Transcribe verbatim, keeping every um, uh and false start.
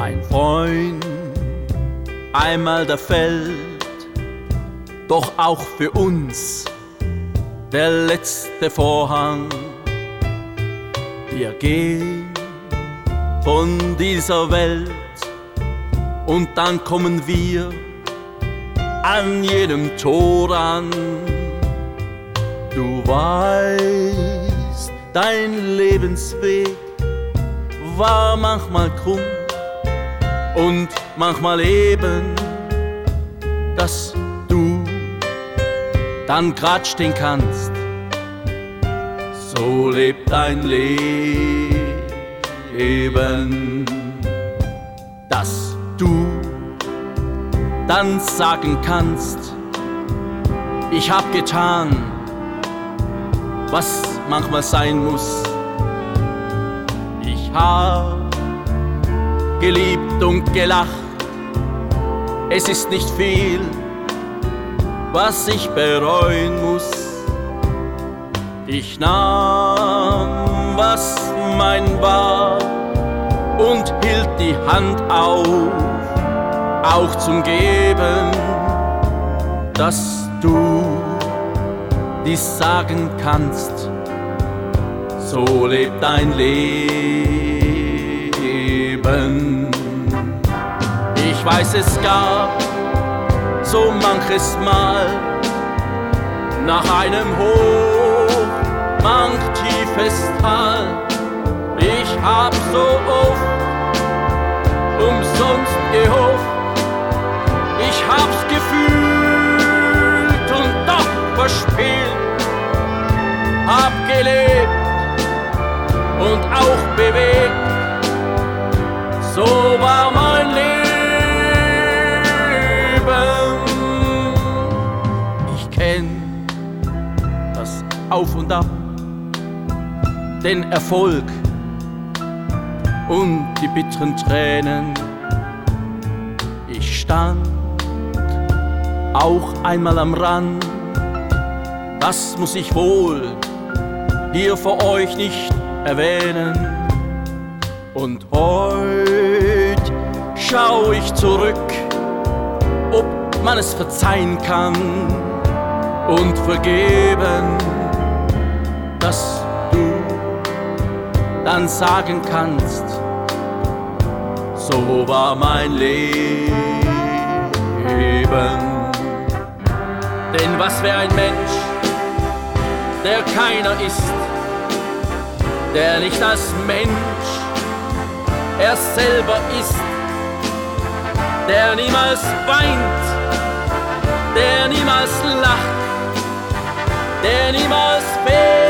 Mein Freund, einmal der fällt, doch auch für uns der letzte Vorhang. Wir gehen von dieser Welt und dann kommen wir an jedem Tor an. Du weißt, dein Lebensweg war manchmal krumm und manchmal eben, dass du dann grad stehen kannst. So lebt dein Leben, dass du dann sagen kannst, ich hab getan, was manchmal sein muss. Ich hab geliebt und gelacht, es ist nicht viel, was ich bereuen muss. Ich nahm, was mein war, und hielt die Hand auf, auch zum Geben, dass du dies sagen kannst. So lebt dein Leben. Ich weiß, es gab so manches Mal nach einem Hoch, manch tiefes Tal. Ich hab so oft umsonst gehofft, ich hab's gefühlt und doch verspielt, hab gelebt und auch bewegt, so war mein Leben. Ich kenn das Auf und Ab, den Erfolg und die bitteren Tränen. Ich stand auch einmal am Rand, das muss ich wohl hier vor euch nicht erwähnen. Und heut schau ich zurück, ob man es verzeihen kann und vergeben, dass du dann sagen kannst, so war mein Leben. Denn was wär ein Mensch, der keiner ist, der nicht als Mensch er selber ist, der niemals weint, der niemals lacht, der niemals fehlt.